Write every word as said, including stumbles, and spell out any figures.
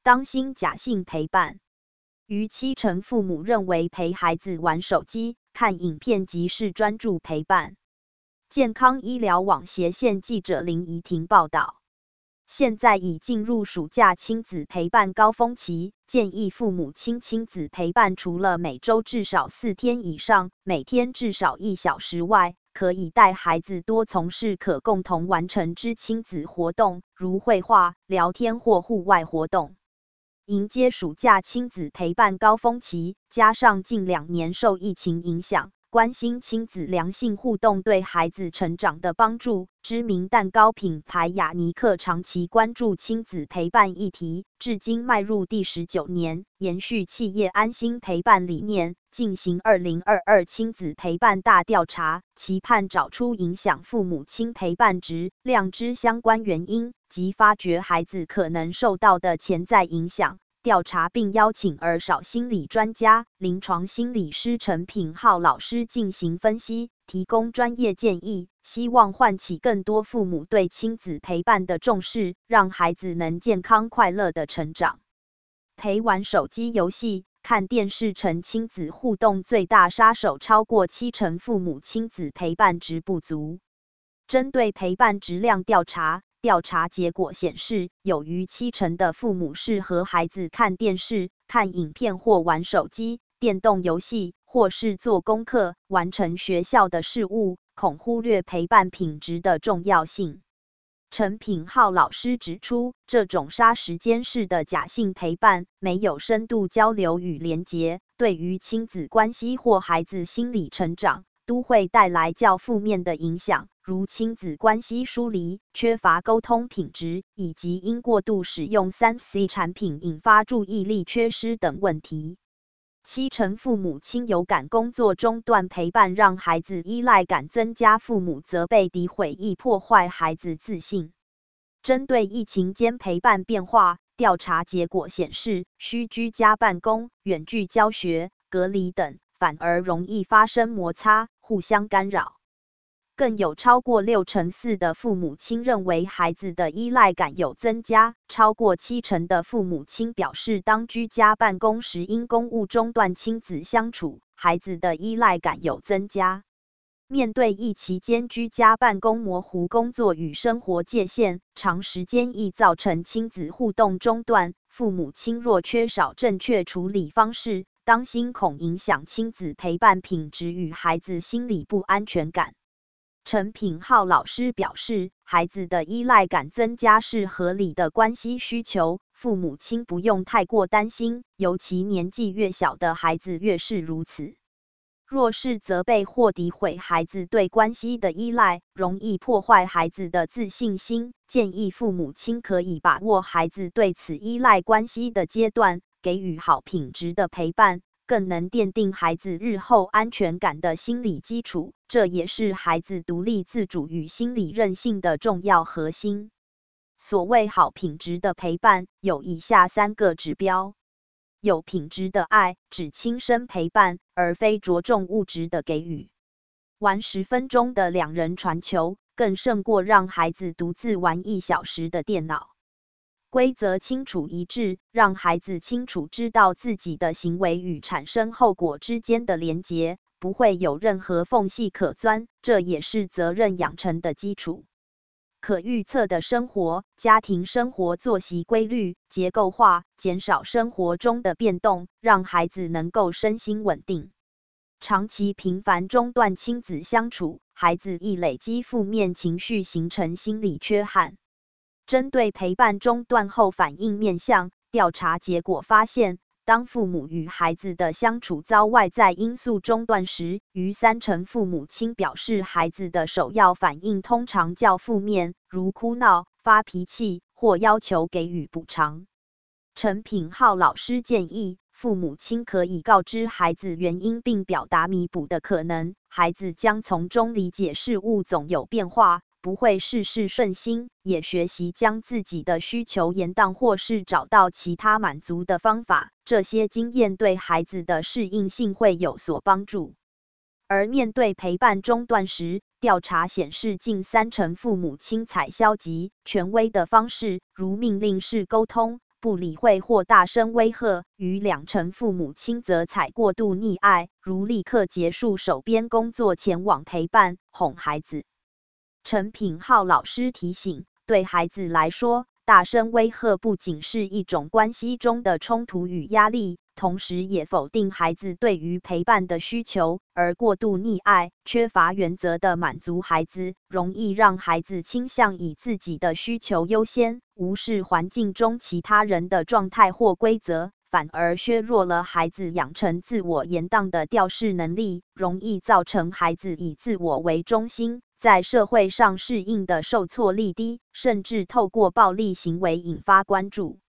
当心假性陪伴。逾七成父母认为陪孩子玩手机、看影片即是专注陪伴。健康医疗网斜线记者林怡婷报道。现在已进入暑假亲子陪伴高峰期，建议父母亲亲子陪伴除了每周至少四天以上，每天至少一小时外，可以带孩子多从事可共同完成之亲子活动，如绘画、聊天或户外活动。迎接暑假亲子陪伴高峰期，加上近两年受疫情影响，关心亲子良性互动对孩子成长的帮助。知名蛋糕品牌雅尼克长期关注亲子陪伴议题，至今迈入第十九年，延续企业安心陪伴理念，进行二零二二亲子陪伴大调查，期盼找出影响父母亲陪伴质量之相关原因，及发掘孩子可能受到的潜在影响。调查并邀请儿少心理专家、临床心理师陈品浩老师进行分析，提供专业建议，希望唤起更多父母对亲子陪伴的重视，让孩子能健康快乐的成长。陪玩手机游戏、看电视成亲子互动最大杀手，超过七成父母亲子陪伴值不足。针对陪伴质量调查，调查结果显示，有逾七成的父母是和孩子看电视、看影片或玩手机、电动游戏，或是做功课、完成学校的事务，恐忽略陪伴品质的重要性。陈品浩老师指出，这种杀时间式的假性陪伴，没有深度交流与连结，对于亲子关系或孩子心理成长，都会带来较负面的影响，如亲子关系疏离、缺乏沟通品质，以及因过度使用 三 C 产品引发注意力缺失等问题。七成父母亲有感工作中断陪伴让孩子依赖感增加，父母责备诋毁易破坏孩子自信。针对疫情间陪伴变化，调查结果显示，需居家办公、远距教学、隔离等，反而容易发生摩擦，互相干扰。更有超过六成四的父母亲认为孩子的依赖感有增加，超过七成的父母亲表示，当居家办公时因公务中断亲子相处，孩子的依赖感有增加。面对疫期间居家办公模糊工作与生活界限，长时间易造成亲子互动中断，父母亲若缺少正确处理方式，当心恐影响亲子陪伴品质与孩子心理不安全感。陈品浩老师表示，孩子的依赖感增加是合理的关系需求，父母亲不用太过担心，尤其年纪越小的孩子越是如此。若是责备或诋毁孩子对关系的依赖，容易破坏孩子的自信心，建议父母亲可以把握孩子对此依赖关系的阶段，给予好品质的陪伴，更能奠定孩子日后安全感的心理基础，这也是孩子独立自主与心理韧性的重要核心。所谓好品质的陪伴，有以下三个指标。有品质的爱，指亲身陪伴，而非着重物质的给予。玩十分钟的两人传球，更胜过让孩子独自玩一小时的电脑。规则清楚一致，让孩子清楚知道自己的行为与产生后果之间的连结，不会有任何缝隙可钻，这也是责任养成的基础。可预测的生活，家庭生活作息规律、结构化，减少生活中的变动，让孩子能够身心稳定。长期频繁中断亲子相处，孩子易累积负面情绪，形成心理缺憾。针对陪伴中断后反应面向，调查结果发现，当父母与孩子的相处遭外在因素中断时，逾三成父母亲表示孩子的首要反应通常较负面，如哭闹、发脾气或要求给予补偿。陈品浩老师建议，父母亲可以告知孩子原因并表达弥补的可能，孩子将从中理解事物总有变化，不会事事顺心，也学习将自己的需求延宕或是找到其他满足的方法，这些经验对孩子的适应性会有所帮助。而面对陪伴中断时，调查显示近三成父母亲采消极、权威的方式，如命令式沟通， 不理会或大声威吓，与两成父母亲则采过度溺爱，如立刻结束手边工作前往陪伴哄孩子。陈品浩老师提醒，对孩子来说，大声威吓不仅是一种关系中的冲突与压力，同时也否定孩子对于陪伴的需求，而过度溺爱、缺乏原则的满足孩子，容易让孩子倾向以自己的需求优先，无视环境中其他人的状态或规则，反而削弱了孩子养成自我严当的调试能力，容易造成孩子以自我为中心，在社会上适应的受挫力低，甚至透过暴力行为引发关注。